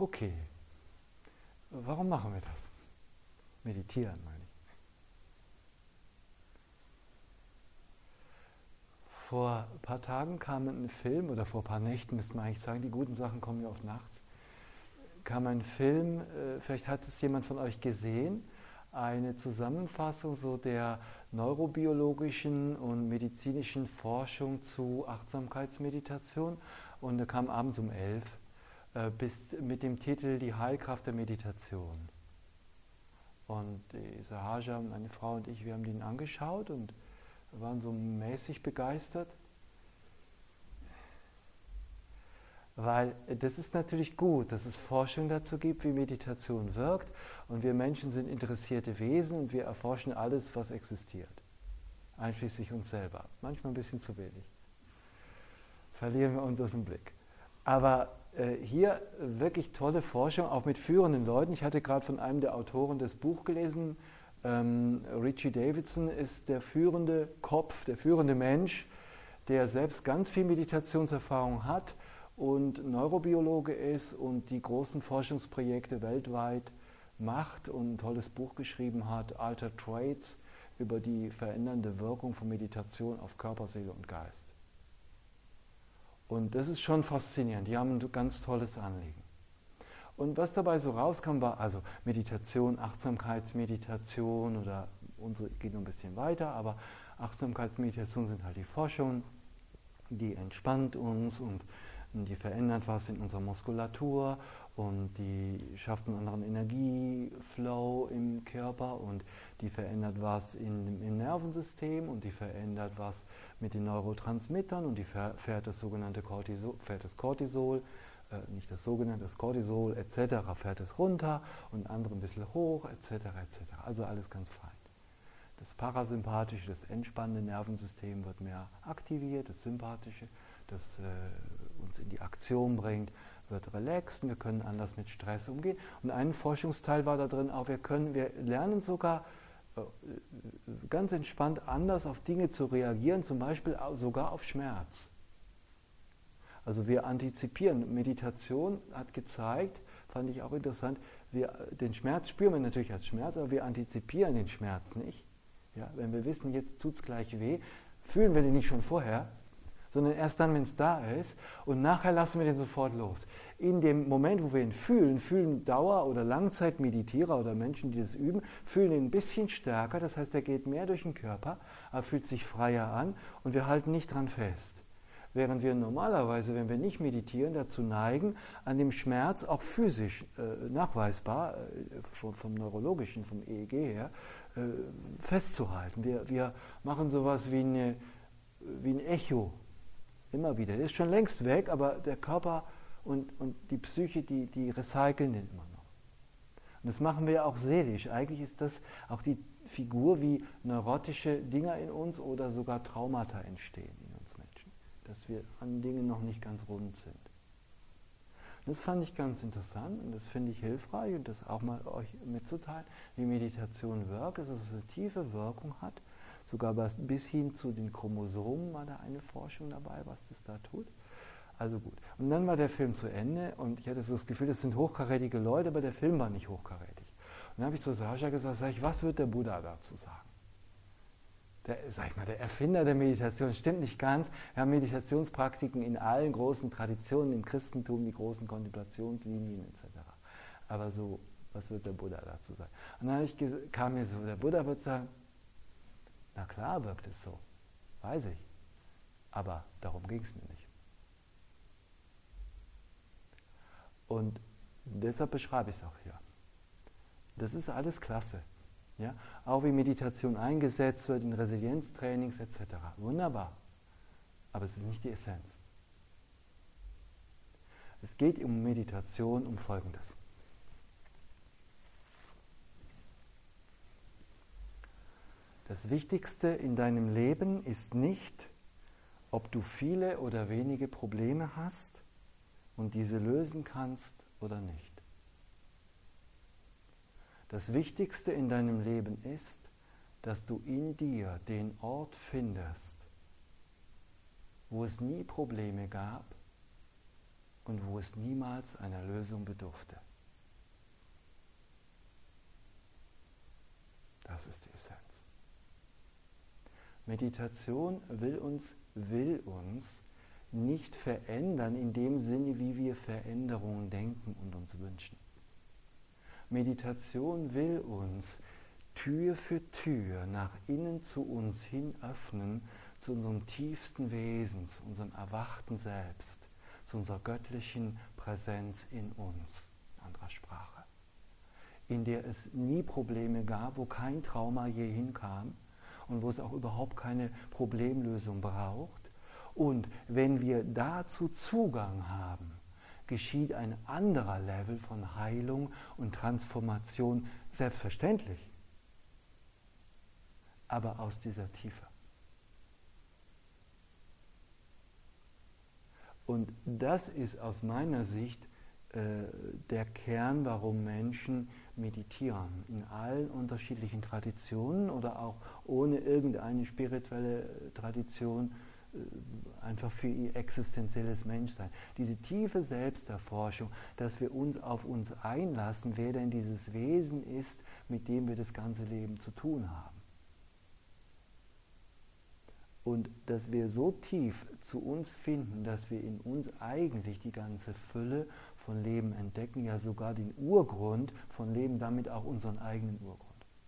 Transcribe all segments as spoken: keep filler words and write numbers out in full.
Okay, warum machen wir das? Meditieren, meine ich. Vor ein paar Tagen kam ein Film, oder vor ein paar Nächten müsste man eigentlich sagen, die guten Sachen kommen ja oft nachts, kam ein Film, äh, vielleicht hat es jemand von euch gesehen, eine Zusammenfassung so der neurobiologischen und medizinischen Forschung zu Achtsamkeitsmeditation, und der kam abends um elf äh, bis, mit dem Titel Die Heilkraft der Meditation. Und die Sahaja, meine Frau und ich, wir haben den angeschaut und waren so mäßig begeistert, weil das ist natürlich gut, dass es Forschung dazu gibt, wie Meditation wirkt, und wir Menschen sind interessierte Wesen und wir erforschen alles, was existiert, einschließlich uns selber. Manchmal ein bisschen zu wenig. Verlieren wir uns aus dem Blick. Aber äh, hier wirklich tolle Forschung, auch mit führenden Leuten. Ich hatte gerade von einem der Autoren das Buch gelesen. Ähm, Richie Davidson ist der führende Kopf, der führende Mensch, der selbst ganz viel Meditationserfahrung hat und Neurobiologe ist und die großen Forschungsprojekte weltweit macht und ein tolles Buch geschrieben hat, Altered Traits, über die verändernde Wirkung von Meditation auf Körper, Seele und Geist. Und das ist schon faszinierend, die haben ein ganz tolles Anliegen. Und was dabei so rauskam, war also Meditation, Achtsamkeitsmeditation, oder unsere geht noch ein bisschen weiter, aber Achtsamkeitsmeditation sind halt die Forschung, die entspannt uns und die verändert was in unserer Muskulatur und die schafft einen anderen Energieflow im Körper und die verändert was in, im Nervensystem und die verändert was mit den Neurotransmittern und die fährt das sogenannte Cortisol, fährt das Cortisol, äh, nicht das sogenannte, das Cortisol et cetera fährt es runter und andere ein bisschen hoch et cetera et cetera. Also alles ganz fein. Das parasympathische, das entspannende Nervensystem wird mehr aktiviert, das sympathische, das äh, uns in die Aktion bringt, wird relaxed und wir können anders mit Stress umgehen. Und ein Forschungsteil war da drin auch, wir können, wir lernen sogar äh, ganz entspannt anders auf Dinge zu reagieren, zum Beispiel sogar auf Schmerz. Also wir antizipieren. Meditation hat gezeigt, fand ich auch interessant, wir, den Schmerz spüren wir natürlich als Schmerz, aber wir antizipieren den Schmerz nicht. Ja, wenn wir wissen, jetzt tut es gleich weh, fühlen wir den nicht schon vorher, sondern erst dann, wenn es da ist, und nachher lassen wir den sofort los. In dem Moment, wo wir ihn fühlen, fühlen Dauer- oder Langzeitmeditierer oder Menschen, die das üben, fühlen ihn ein bisschen stärker, das heißt, er geht mehr durch den Körper, er fühlt sich freier an und wir halten nicht dran fest. Während wir normalerweise, wenn wir nicht meditieren, dazu neigen, an dem Schmerz auch physisch äh, nachweisbar, äh, vom, vom neurologischen, vom E E G her, äh, festzuhalten. Wir, wir machen sowas wie, eine, wie ein Echo, immer wieder. Der ist schon längst weg, aber der Körper und, und die Psyche, die, die recyceln den immer noch. Und das machen wir auch seelisch. Eigentlich ist das auch die Figur, wie neurotische Dinge in uns oder sogar Traumata entstehen in uns Menschen. Dass wir an Dingen noch nicht ganz rund sind. Und das fand ich ganz interessant und das finde ich hilfreich und das auch mal euch mitzuteilen, wie Meditation wirkt, dass es eine tiefe Wirkung hat. Sogar bis hin zu den Chromosomen war da eine Forschung dabei, was das da tut. Also gut. Und dann war der Film zu Ende und ich hatte so das Gefühl, das sind hochkarätige Leute, aber der Film war nicht hochkarätig. Und dann habe ich zu Sascha gesagt, sag ich, was wird der Buddha dazu sagen? Der, sag ich mal, der Erfinder der Meditation, stimmt nicht ganz. Wir haben Meditationspraktiken in allen großen Traditionen, im Christentum, die großen Kontemplationslinien et cetera. Aber so, was wird der Buddha dazu sagen? Und dann ich, kam mir so, der Buddha wird sagen, na klar wirkt es so, weiß ich, aber darum ging es mir nicht. Und deshalb beschreibe ich es auch hier. Das ist alles klasse. Ja? Auch wie Meditation eingesetzt wird in Resilienztrainings et cetera. Wunderbar, aber es ist nicht die Essenz. Es geht um Meditation um Folgendes. Das Wichtigste in deinem Leben ist nicht, ob du viele oder wenige Probleme hast und diese lösen kannst oder nicht. Das Wichtigste in deinem Leben ist, dass du in dir den Ort findest, wo es nie Probleme gab und wo es niemals einer Lösung bedurfte. Das ist die Essenz. Meditation will uns, will uns nicht verändern in dem Sinne, wie wir Veränderungen denken und uns wünschen. Meditation will uns Tür für Tür nach innen zu uns hin öffnen, zu unserem tiefsten Wesen, zu unserem erwachten Selbst, zu unserer göttlichen Präsenz in uns, in anderer Sprache, in der es nie Probleme gab, wo kein Trauma je hinkam und wo es auch überhaupt keine Problemlösung braucht. Und wenn wir dazu Zugang haben, geschieht ein anderer Level von Heilung und Transformation, selbstverständlich, aber aus dieser Tiefe. Und das ist aus meiner Sicht äh, der Kern, warum Menschen meditieren, in allen unterschiedlichen Traditionen oder auch ohne irgendeine spirituelle Tradition, einfach für ihr existenzielles Menschsein. Diese tiefe Selbsterforschung, dass wir uns auf uns einlassen, wer denn dieses Wesen ist, mit dem wir das ganze Leben zu tun haben. Und dass wir so tief zu uns finden, dass wir in uns eigentlich die ganze Fülle von Leben entdecken, ja sogar den Urgrund von Leben, damit auch unseren eigenen Urgrund.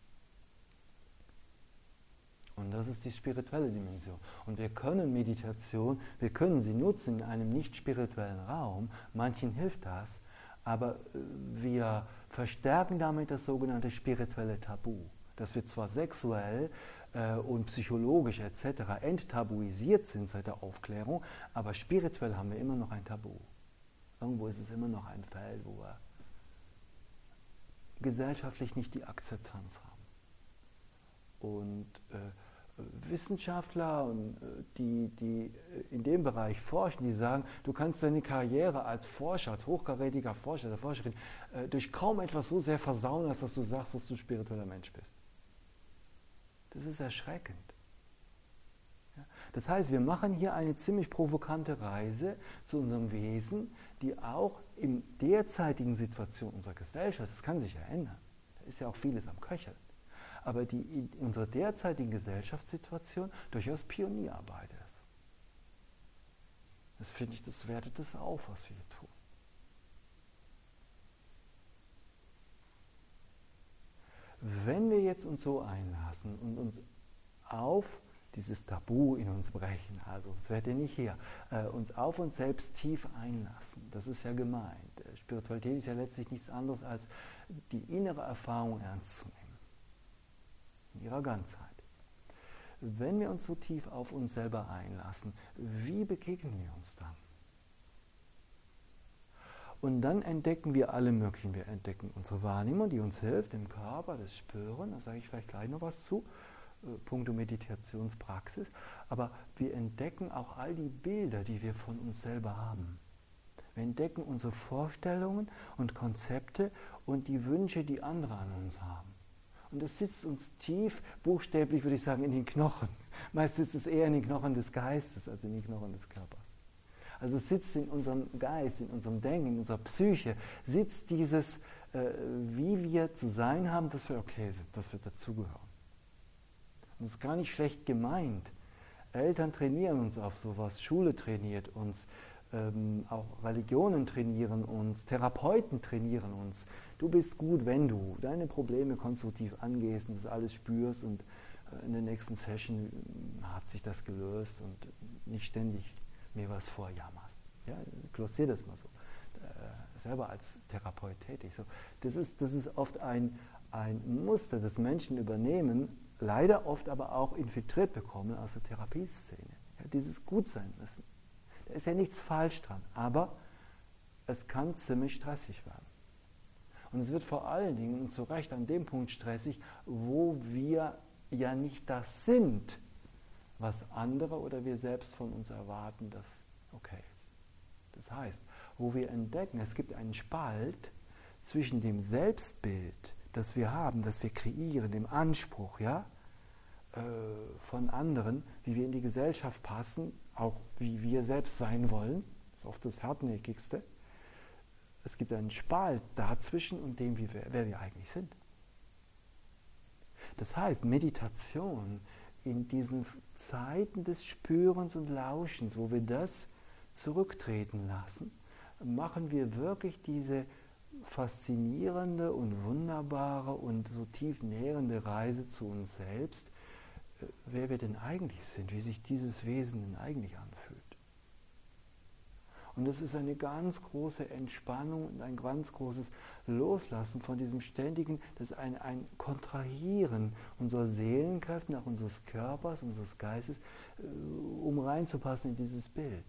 Und das ist die spirituelle Dimension. Und wir können Meditation, wir können sie nutzen in einem nicht spirituellen Raum, manchen hilft das, aber wir verstärken damit das sogenannte spirituelle Tabu, dass wir zwar sexuell äh, und psychologisch et cetera enttabuisiert sind seit der Aufklärung, aber spirituell haben wir immer noch ein Tabu. Irgendwo ist es immer noch ein Feld, wo wir gesellschaftlich nicht die Akzeptanz haben. Und äh, Wissenschaftler, und, äh, die, die in dem Bereich forschen, die sagen, du kannst deine Karriere als Forscher, als hochkarätiger Forscher oder Forscherin äh, durch kaum etwas so sehr versauen, als dass du sagst, dass du ein spiritueller Mensch bist. Das ist erschreckend. Ja? Das heißt, wir machen hier eine ziemlich provokante Reise zu unserem Wesen, die auch in derzeitigen Situation unserer Gesellschaft, das kann sich ja ändern, da ist ja auch vieles am Köcheln, aber die in unserer derzeitigen Gesellschaftssituation durchaus Pionierarbeit ist. Das finde ich, das wertet das auf, was wir hier tun. Wenn wir jetzt uns so einlassen und uns auf dieses Tabu in uns brechen, also sonst wärt ihr nicht hier, äh, uns auf uns selbst tief einlassen, das ist ja gemeint. Spiritualität ist ja letztlich nichts anderes als die innere Erfahrung ernst zu nehmen. In ihrer Ganzheit. Wenn wir uns so tief auf uns selber einlassen, wie begegnen wir uns dann? Und dann entdecken wir alle möglichen, wir entdecken unsere Wahrnehmung, die uns hilft, im Körper, das Spüren, da sage ich vielleicht gleich noch was zu, äh, puncto Meditationspraxis, aber wir entdecken auch all die Bilder, die wir von uns selber haben. Wir entdecken unsere Vorstellungen und Konzepte und die Wünsche, die andere an uns haben. Und das sitzt uns tief, buchstäblich würde ich sagen, in den Knochen. Meist sitzt es eher in den Knochen des Geistes als in den Knochen des Körpers. Also es sitzt in unserem Geist, in unserem Denken, in unserer Psyche, sitzt dieses, äh, wie wir zu sein haben, dass wir okay sind, dass wir dazugehören. Und es ist gar nicht schlecht gemeint. Eltern trainieren uns auf sowas, Schule trainiert uns, ähm, auch Religionen trainieren uns, Therapeuten trainieren uns. Du bist gut, wenn du deine Probleme konstruktiv angehst und das alles spürst und äh, in der nächsten Session hat sich das gelöst und nicht ständig mir was vorjammerst. Ja, glossier das mal so. Äh, selber als Therapeut tätig. So, das ist, das ist oft ein, ein Muster, das Menschen übernehmen, leider oft aber auch infiltriert bekommen aus der Therapieszene. Ja, dieses Gutsein müssen. Da ist ja nichts falsch dran, aber es kann ziemlich stressig werden. Und es wird vor allen Dingen, und zu Recht an dem Punkt stressig, wo wir ja nicht das sind, was andere oder wir selbst von uns erwarten, das okay ist. Das heißt, wo wir entdecken, es gibt einen Spalt zwischen dem Selbstbild, das wir haben, das wir kreieren, dem Anspruch, ja, äh, von anderen, wie wir in die Gesellschaft passen, auch wie wir selbst sein wollen, ist oft das Hartnäckigste. Es gibt einen Spalt dazwischen und dem, wie wir, wer wir eigentlich sind. Das heißt, Meditation in diesen Zeiten des Spürens und Lauschens, wo wir das zurücktreten lassen, machen wir wirklich diese faszinierende und wunderbare und so tief nährende Reise zu uns selbst, wer wir denn eigentlich sind, wie sich dieses Wesen denn eigentlich anfühlt. Und es ist eine ganz große Entspannung und ein ganz großes Loslassen von diesem ständigen, das ist ein, ein Kontrahieren unserer Seelenkräfte, auch unseres Körpers, unseres Geistes, um reinzupassen in dieses Bild.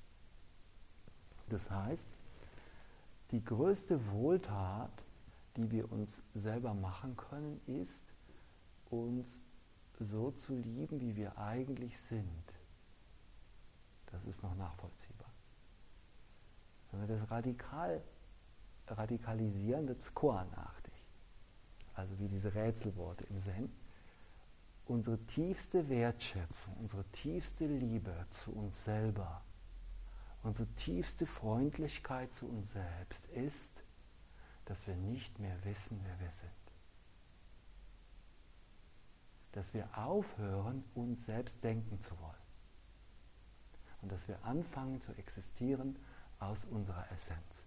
Das heißt, die größte Wohltat, die wir uns selber machen können, ist, uns so zu lieben, wie wir eigentlich sind. Das ist noch nachvollziehbar. Wenn wir das radikal radikalisieren, wird es koanartig. Also wie diese Rätselworte im Zen. Unsere tiefste Wertschätzung, unsere tiefste Liebe zu uns selber, unsere tiefste Freundlichkeit zu uns selbst ist, dass wir nicht mehr wissen, wer wir sind. Dass wir aufhören, uns selbst denken zu wollen. Und dass wir anfangen zu existieren aus unserer Essenz.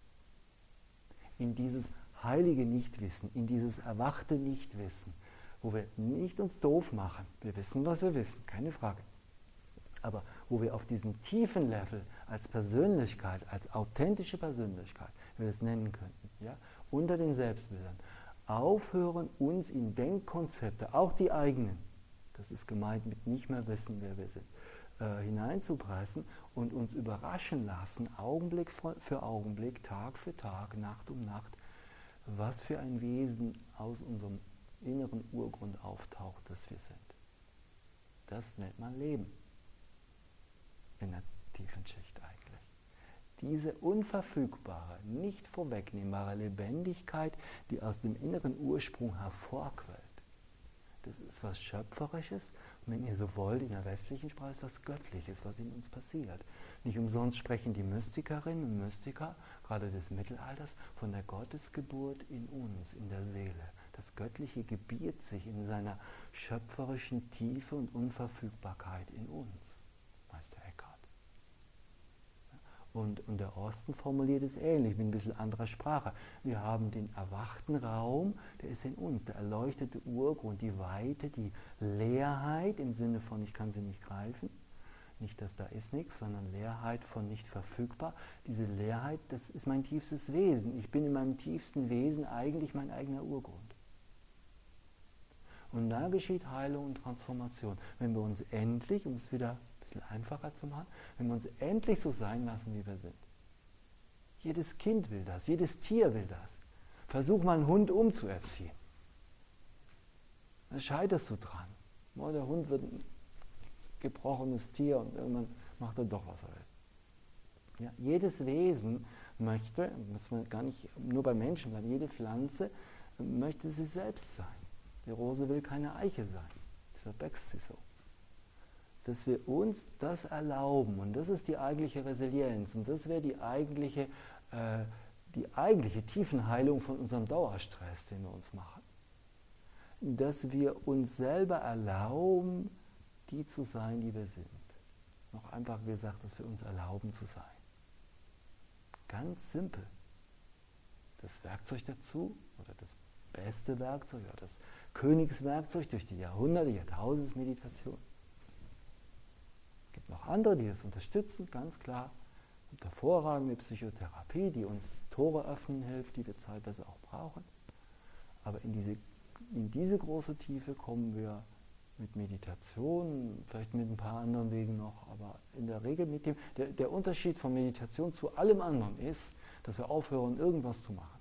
In dieses heilige Nichtwissen, in dieses erwachte Nichtwissen, wo wir nicht uns doof machen. Wir wissen, was wir wissen, keine Frage. Aber wo wir auf diesem tiefen Level als Persönlichkeit, als authentische Persönlichkeit, wie wir es nennen könnten, ja, unter den Selbstbildern, aufhören, uns in Denkkonzepte, auch die eigenen, das ist gemeint mit nicht mehr wissen, wer wir sind, äh, hineinzupressen und uns überraschen lassen, Augenblick für Augenblick, Tag für Tag, Nacht um Nacht, was für ein Wesen aus unserem inneren Urgrund auftaucht, das wir sind. Das nennt man Leben. In der tiefen Schicht eigentlich. Diese unverfügbare, nicht vorwegnehmbare Lebendigkeit, die aus dem inneren Ursprung hervorquellt, das ist was Schöpferisches und wenn ihr so wollt, in der westlichen Sprache ist was Göttliches, was in uns passiert. Nicht umsonst sprechen die Mystikerinnen und Mystiker, gerade des Mittelalters, von der Gottesgeburt in uns, in der Seele. Das Göttliche gebiert sich in seiner schöpferischen Tiefe und Unverfügbarkeit in uns, Meister Eckhart. Und, und der Osten formuliert es ähnlich, mit ein bisschen anderer Sprache. Wir haben den erwachten Raum, der ist in uns, der erleuchtete Urgrund, die Weite, die Leerheit im Sinne von, ich kann sie nicht greifen. Nicht, dass da ist nichts, sondern Leerheit von nicht verfügbar. Diese Leerheit, das ist mein tiefstes Wesen. Ich bin in meinem tiefsten Wesen eigentlich mein eigener Urgrund. Und da geschieht Heilung und Transformation. Wenn wir uns endlich, um es wieder ein bisschen einfacher zu machen, wenn wir uns endlich so sein lassen, wie wir sind. Jedes Kind will das, jedes Tier will das. Versuch mal einen Hund umzuerziehen. Da scheiterst du dran. Oh, der Hund wird ein gebrochenes Tier und irgendwann macht er doch, was er will. Ja, jedes Wesen möchte, muss man gar nicht nur bei Menschen bleiben, jede Pflanze möchte sie selbst sein. Die Rose will keine Eiche sein, deshalb wächst sie so. Dass wir uns das erlauben, und das ist die eigentliche Resilienz, und das wäre die eigentliche, äh, die eigentliche Tiefenheilung von unserem Dauerstress, den wir uns machen. Dass wir uns selber erlauben, die zu sein, die wir sind. Noch einfach gesagt, dass wir uns erlauben zu sein. Ganz simpel. Das Werkzeug dazu, oder das beste Werkzeug, oder das Königswerkzeug durch die Jahrhunderte, Jahrtausendesmeditation. Es gibt noch andere, die das unterstützen, ganz klar. Es gibt hervorragende Psychotherapie, die uns Tore öffnen hilft, die wir zeitweise auch brauchen. Aber in diese, in diese große Tiefe kommen wir mit Meditation, vielleicht mit ein paar anderen Wegen noch, aber in der Regel mit dem, der, der Unterschied von Meditation zu allem anderen ist, dass wir aufhören, irgendwas zu machen.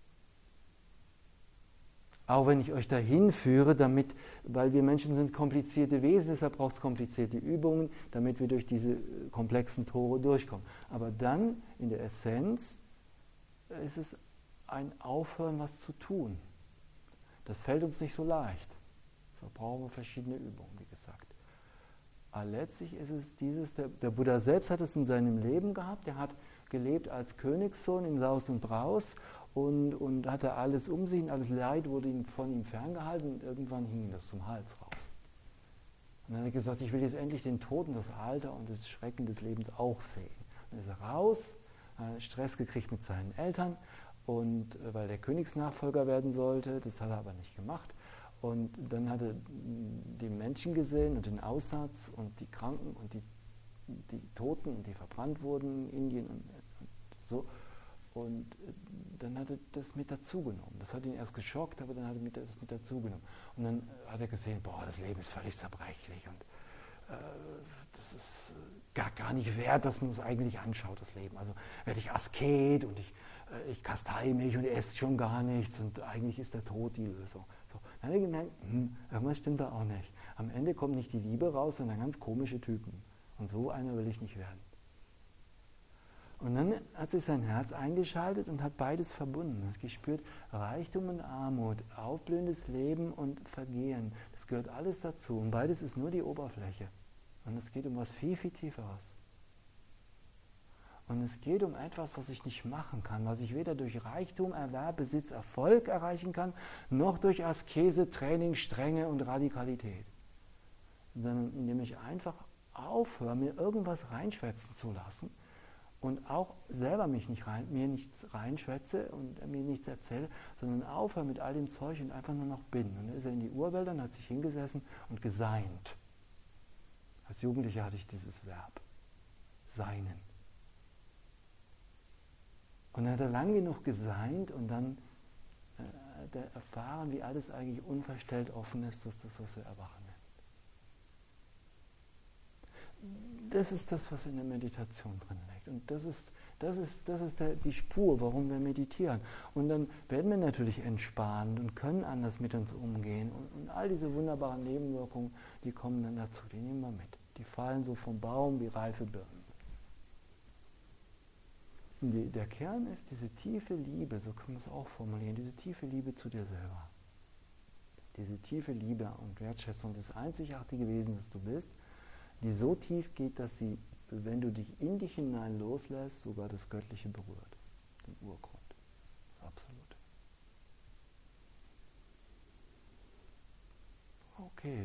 Auch wenn ich euch dahin führe, damit, weil wir Menschen sind komplizierte Wesen, deshalb braucht es komplizierte Übungen, damit wir durch diese komplexen Tore durchkommen. Aber dann, in der Essenz, ist es ein Aufhören, was zu tun. Das fällt uns nicht so leicht. Da brauchen wir verschiedene Übungen, wie gesagt. Aber letztlich ist es dieses, der, der Buddha selbst hat es in seinem Leben gehabt, der hat gelebt als Königssohn in Saus und Braus und, und hatte alles um sich und alles Leid wurde ihm, von ihm ferngehalten und irgendwann hing ihm das zum Hals raus. Und dann hat er gesagt, ich will jetzt endlich den Tod und das Alter und das Schrecken des Lebens auch sehen. Und dann ist er raus, hat Stress gekriegt mit seinen Eltern, und weil der Königsnachfolger werden sollte, das hat er aber nicht gemacht. Und dann hat er die Menschen gesehen und den Aussatz und die Kranken und die, die Toten, und die verbrannt wurden in Indien und, und so. Und dann hat er das mit dazugenommen. Das hat ihn erst geschockt, aber dann hat er das mit dazugenommen. Und dann hat er gesehen, boah, das Leben ist völlig zerbrechlich und äh, das ist gar, gar nicht wert, dass man es eigentlich anschaut, das Leben. Also werde ich Asket und ich, äh, ich kastei mich und esse schon gar nichts und eigentlich ist der Tod die Lösung. So, dann hat er gemerkt, hm, irgendwas stimmt da auch nicht. Am Ende kommt nicht die Liebe raus, sondern ganz komische Typen. Und so einer will ich nicht werden. Und dann hat sich sein Herz eingeschaltet und hat beides verbunden. Hat gespürt, Reichtum und Armut, aufblühendes Leben und Vergehen, das gehört alles dazu. Und beides ist nur die Oberfläche. Und es geht um was viel, viel Tieferes. Und es geht um etwas, was ich nicht machen kann, was ich weder durch Reichtum, Erwerb, Besitz, Erfolg erreichen kann, noch durch Askese, Training, Strenge und Radikalität. Sondern indem ich einfach aufhöre, mir irgendwas reinschwätzen zu lassen, und auch selber mich nicht rein, mir nichts reinschwätze und mir nichts erzähle, sondern aufhöre mit all dem Zeug und einfach nur noch bin. Und dann ist er in die Urwälder und hat sich hingesessen und geseint. Als Jugendlicher hatte ich dieses Verb, seinen. Und dann hat er lang genug geseint und dann äh, hat er erfahren, wie alles eigentlich unverstellt offen ist, dass das, was wir Erwachen nennen. Das ist das, was in der Meditation drin liegt. Und das ist, das ist, das ist der, die Spur, warum wir meditieren. Und dann werden wir natürlich entspannt und können anders mit uns umgehen. Und, und all diese wunderbaren Nebenwirkungen, die kommen dann dazu, die nehmen wir mit. Die fallen so vom Baum wie reife Birnen. Und die, der Kern ist diese tiefe Liebe, so können wir es auch formulieren, diese tiefe Liebe zu dir selber. Diese tiefe Liebe und Wertschätzung, das einzigartige Wesen, das du bist, die so tief geht, dass sie, wenn du dich in dich hinein loslässt, sogar das Göttliche berührt, den Urgrund, das Absolute. Okay.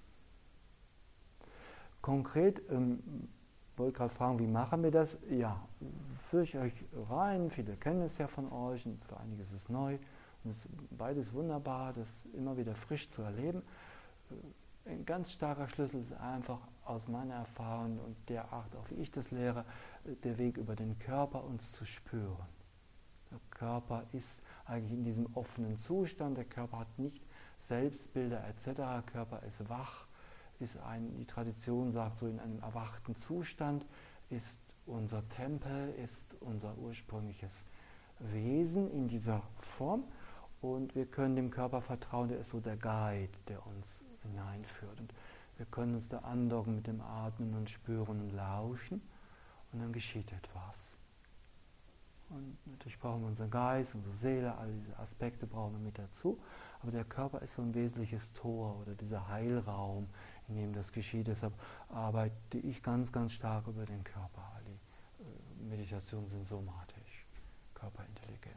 Konkret, ähm, wollte gerade fragen, wie machen wir das? Ja, führe ich euch rein, viele kennen es ja von euch und für einige ist es neu. Und es ist beides wunderbar, das immer wieder frisch zu erleben. Ein ganz starker Schlüssel ist einfach aus meiner Erfahrung und der Art, auch wie ich das lehre, der Weg über den Körper, uns zu spüren. Der Körper ist eigentlich in diesem offenen Zustand, der Körper hat nicht Selbstbilder et cetera. Der Körper ist wach, ist ein, die Tradition sagt, so in einem erwachten Zustand, ist unser Tempel, ist unser ursprüngliches Wesen in dieser Form und wir können dem Körper vertrauen, der ist so der Guide, der uns hineinführt. Und wir können uns da andocken mit dem Atmen und spüren und lauschen und dann geschieht etwas. Und natürlich brauchen wir unseren Geist, unsere Seele, all diese Aspekte brauchen wir mit dazu. Aber der Körper ist so ein wesentliches Tor oder dieser Heilraum, in dem das geschieht. Deshalb arbeite ich ganz, ganz stark über den Körper. Die Meditationen sind somatisch, Körperintelligenz.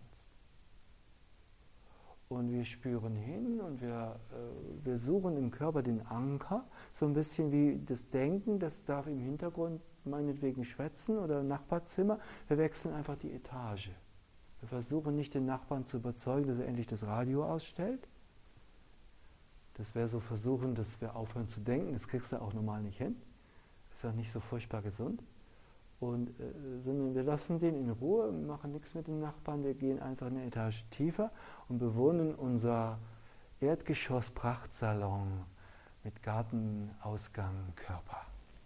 Und wir spüren hin und wir, äh, wir suchen im Körper den Anker, so ein bisschen wie das Denken, das darf im Hintergrund meinetwegen schwätzen oder im Nachbarzimmer. Wir wechseln einfach die Etage. Wir versuchen nicht den Nachbarn zu überzeugen, dass er endlich das Radio ausstellt. Das wäre so versuchen, dass wir aufhören zu denken, das kriegst du auch normal nicht hin. Das ist auch nicht so furchtbar gesund. Und, äh, sondern wir lassen den in Ruhe, machen nichts mit den Nachbarn, wir gehen einfach eine Etage tiefer und bewohnen unser Erdgeschoss-Prachtsalon mit Gartenausgang, Körper.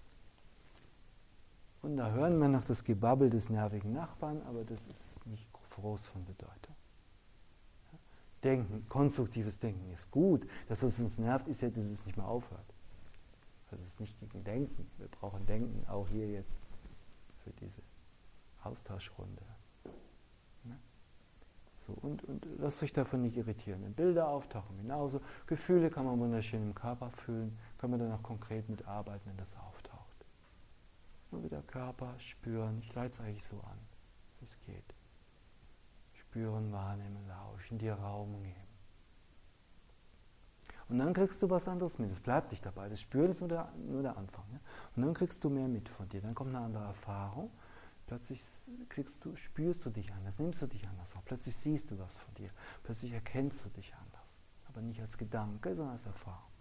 Und da hören wir noch das Gebabbel des nervigen Nachbarn, aber das ist nicht groß von Bedeutung. Denken, konstruktives Denken ist gut. Das, was uns nervt, ist ja, dass es nicht mehr aufhört. Also es ist nicht gegen Denken. Wir brauchen Denken auch hier jetzt für diese Austauschrunde. Ne? So, Und, und lasst euch davon nicht irritieren. Wenn Bilder auftauchen, genauso. Gefühle kann man wunderschön im Körper fühlen, kann man dann auch konkret mitarbeiten, wenn das auftaucht. Nur wieder Körper spüren, ich leite es eigentlich so an, wie es geht. Spüren, wahrnehmen, lauschen, dir Raum geben. Und dann kriegst du was anderes mit. Es bleibt nicht dabei. Das Spüren ist nur der, nur der Anfang. Ja? Und dann kriegst du mehr mit von dir. Dann kommt eine andere Erfahrung. Plötzlich kriegst du, spürst du dich anders, nimmst du dich anders auf. Plötzlich siehst du was von dir. Plötzlich erkennst du dich anders. Aber nicht als Gedanke, sondern als Erfahrung.